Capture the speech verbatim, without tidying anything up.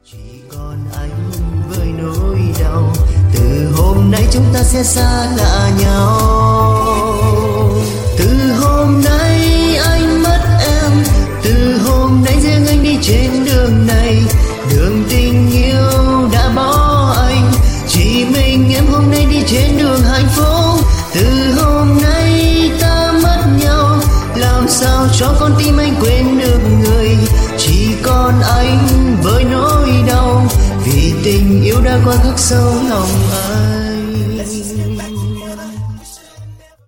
Chỉ còn anh với nỗi đau, từ hôm nay chúng ta sẽ xa lạ nhau. Từ hôm nay anh mất em, từ hôm nay riêng anh đi trên đường này. Đường tình yêu đã bỏ anh, chỉ mình em hôm nay đi trên đường hạnh phúc. Từ hôm nay ta mất nhau, làm sao cho con tim anh quên được người. Chỉ còn anh với nỗi đau, vì tình yêu đã quá khắc sâu lòng.